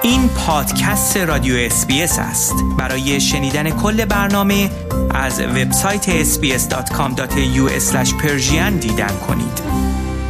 این پادکست رادیو SBS است. برای شنیدن کل برنامه از وبسایت sbs.com.au/persian دیدن کنید.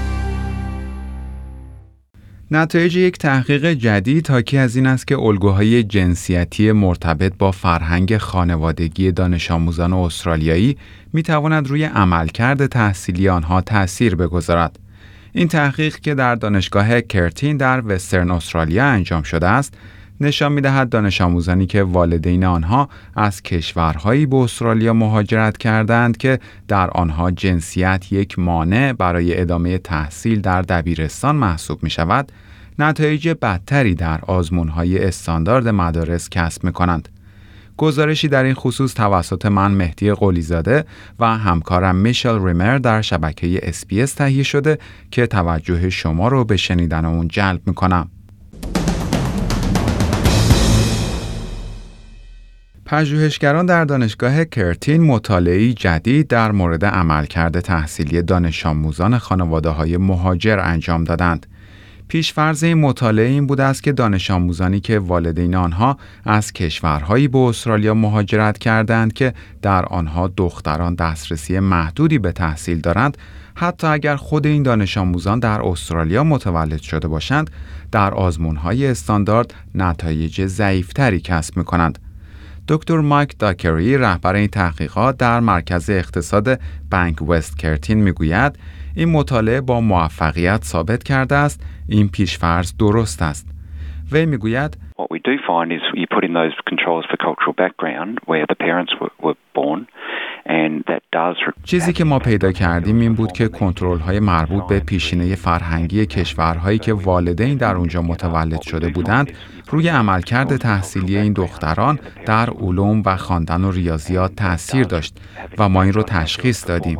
نتایج یک تحقیق جدید حاکی از این است که الگوهای جنسیتی مرتبط با فرهنگ خانوادگی دانش آموزان استرالیایی می‌تواند روی عملکرد تحصیلی آنها تأثیر بگذارد. این تحقیق که در دانشگاه کرتین در وسترن استرالیا انجام شده است، نشان می‌دهد دانش آموزانی که والدین آنها از کشورهایی به استرالیا مهاجرت کردند که در آنها جنسیت یک مانع برای ادامه تحصیل در دبیرستان محسوب می‌شود، نتایج بدتری در آزمون‌های استاندارد مدارس کسب می‌کنند. گزارشی در این خصوص توسط من مهدی قلیزاده و همکارم میشل ریمر در شبکه SBS تهیه شده که توجه شما رو به شنیدن اون جلب می‌کنم. پژوهشگران در دانشگاه کرتین مطالعه‌ای جدید در مورد عملکرد تحصیلی دانش آموزان خانواده‌های مهاجر انجام دادند. پیش‌فرض این مطالعه این بوده است که دانش آموزانی که والدین آنها از کشورهایی به استرالیا مهاجرت کردند که در آنها دختران دسترسی محدودی به تحصیل دارند، حتی اگر خود این دانش آموزان در استرالیا متولد شده باشند، در آزمون‌های استاندارد نتایج ضعیف‌تری کسب می‌کنند. دکتر مایک داکری رهبر این تحقیقات در مرکز اقتصاد بانک وست کرتین میگوید این مطالعه با موفقیت ثابت کرده است این پیش‌فرض درست است. وی میگوید What we do find is you put in those controls for cultural background where the parents were born and that does. چیزی که ما پیدا کردیم این بود که کنترل‌های مربوط به پیشینه فرهنگی کشورهایی که والدین در اونجا متولد شده بودند روی عملکرد تحصیلی این دختران در علوم و خواندن و ریاضیات تأثیر داشت و ما این رو تشخیص دادیم.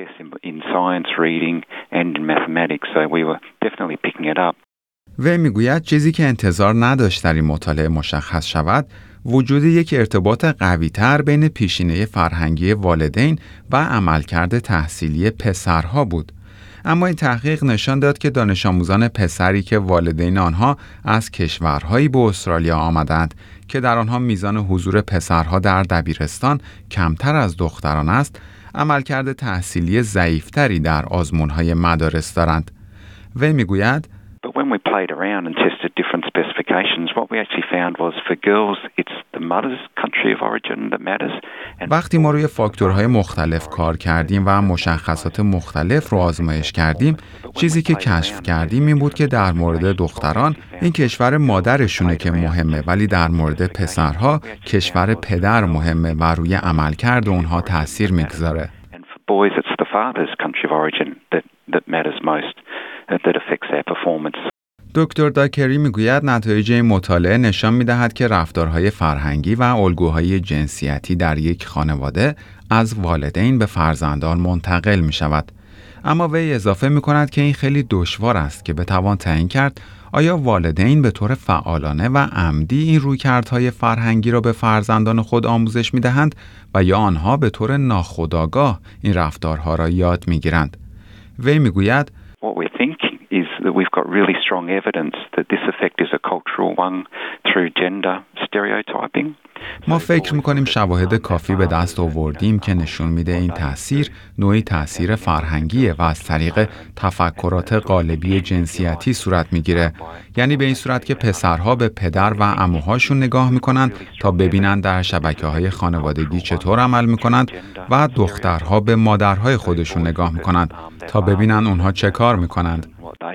و میگوید چیزی که انتظار نداشت در این مطالعه مشخص شود، وجود یک ارتباط قوی‌تر بین پیشینه فرهنگی والدین و عملکرد تحصیلی پسرها بود. اما این تحقیق نشان داد که دانش آموزان پسری که والدین آنها از کشورهایی به استرالیا آمدند که در آنها میزان حضور پسرها در دبیرستان کمتر از دختران است، عملکرد تحصیلی ضعیف‌تری در آزمون‌های مدارس دارند. وی میگوید But when we played around and tested different specifications, what we actually found was for girls, it's the mother's country of origin that matters. وقتی ما روی فاکتورهای مختلف کار کردیم و مشخصات مختلف رو آزمایش کردیم، چیزی که کشف کردیم این بود که در مورد دختران این کشور مادرشونه که مهمه، ولی در مورد پسرها کشور پدر مهمه و روی عملکرد اونها تأثیر میگذاره. And for boys, it's the father's country of origin that matters most. That affects their performance. دکتر داکری میگوید نتایج این مطالعه نشان میدهد که رفتارهای فرهنگی و الگوهای جنسیتی در یک خانواده از والدین به فرزندان منتقل می شود. اما وی اضافه می کند که این خیلی دشوار است که بتوان تعیین کرد آیا والدین به طور فعالانه و عمدی این رویکردهای فرهنگی را به فرزندان خود آموزش می دهند و یا آنها به طور ناخودآگاه این رفتارها را یاد می گیرند. وی میگوید What we think is that we've got really strong evidence that this effect is a cultural one through gender stereotyping. ما فکر می‌کنیم شواهد کافی به دست آوردیم که نشون میده این تأثیر نوعی تأثیر فرهنگیه و از طریق تفکرات قالبی جنسیتی صورت میگیره. یعنی به این صورت که پسرها به پدر و عموهاشون نگاه میکنن تا ببینن در شبکه‌های خانوادگی چطور عمل میکنند و دخترها به مادرهای خودشون نگاه میکنن تا ببینن اونها چه کار میکنند.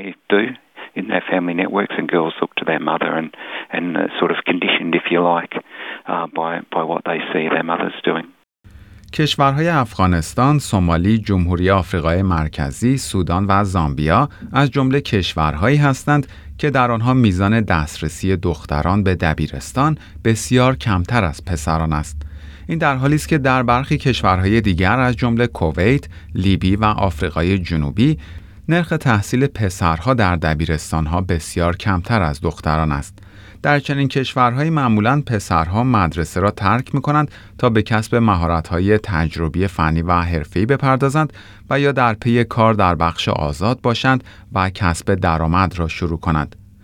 In their family networks, and girls look to their mother and sort of conditioned, if you like, by what they see their mothers doing. کشورهای افغانستان، سومالی، جمهوری آفریقای مرکزی، سودان و زامبیا از جمله کشورهایی هستند که در آنها میزان دسترسی دختران به دبیرستان بسیار کمتر از پسران است. این در حالی است که در برخی کشورهای دیگر از جمله کویت، لیبی و آفریقای جنوبی نرخ تحصیل پسرها در دبیرستانها بسیار کمتر از دختران است. در چنین کشورهایی معمولاً پسرها مدرسه را ترک می‌کنند تا به کسب مهارت‌های تجربی فنی و حرفه‌ای بپردازند و یا در پی کار در بخش آزاد باشند و کسب درآمد را شروع کنند.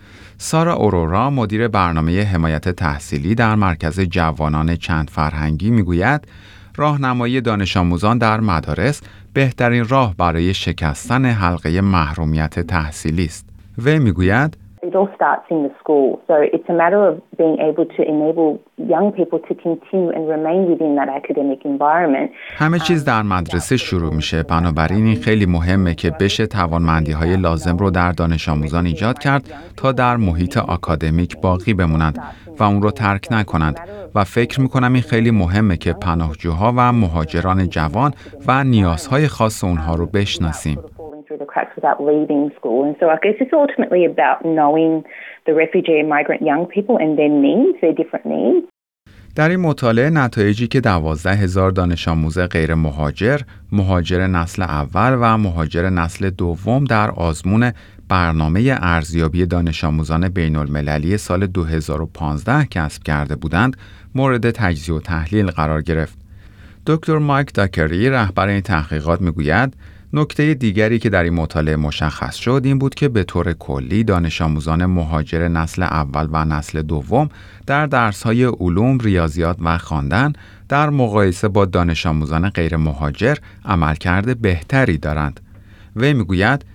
سارا اورورا مدیر برنامه حمایت تحصیلی در مرکز جوانان چند فرهنگی میگوید راهنمایی دانش آموزان در مدارس بهترین راه برای شکستن حلقه محرومیت تحصیلی است. و میگوید It all starts in the school. So it's a matter of being able to enable young people to continue and remain within that academic environment. همه چیز در مدرسه شروع میشه. بنابراین این خیلی مهمه که بشه توانمندی‌های لازم رو در دانش آموزان ایجاد کرد تا در محیط آکادمیک باقی بمونند و اون رو ترک نکنند. و فکر میکنم این خیلی مهمه که پناهجوها و مهاجران جوان و نیازهای خاص اونها رو بشناسیم. Through the cracks without leaving school. And so I guess it's ultimately about knowing the refugee and migrant young people and their needs, their different needs. در این مطالعه نتایجی که 12,000 دانش آموز غیر مهاجر، مهاجر نسل اول و مهاجر نسل دوم در آزمون برنامه ارزیابی دانش آموزان بین المللی سال 2015 کسب کرده بودند، مورد تجزیه و تحلیل قرار گرفت. دکتر مایک داکری رهبر این تحقیقات میگوید نکته دیگری که در این مطالعه مشخص شد این بود که به طور کلی دانش آموزان مهاجر نسل اول و نسل دوم در درس‌های علوم، ریاضیات و خواندن در مقایسه با دانش آموزان غیر مهاجر عملکرد بهتری دارند. وی میگوید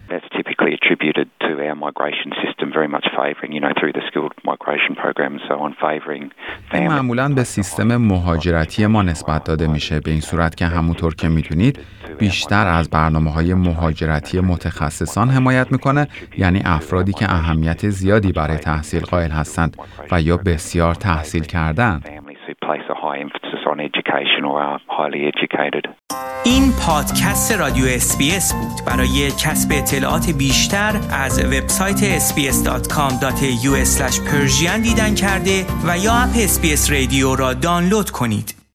این معمولاً به سیستم مهاجرتی ما نسبت داده میشه، به این صورت که همونطور که میدونید بیشتر از برنامه‌های مهاجرتی متخصصان حمایت میکنه، یعنی افرادی که اهمیت زیادی برای تحصیل قائل هستند و یا بسیار تحصیل کردند. این پادکست رادیو SBS بود. برای کسب اطلاعات بیشتر از وبسایت sbs.com.au/persian دیدن کرده و یا اپ SBS رادیو را دانلود کنید.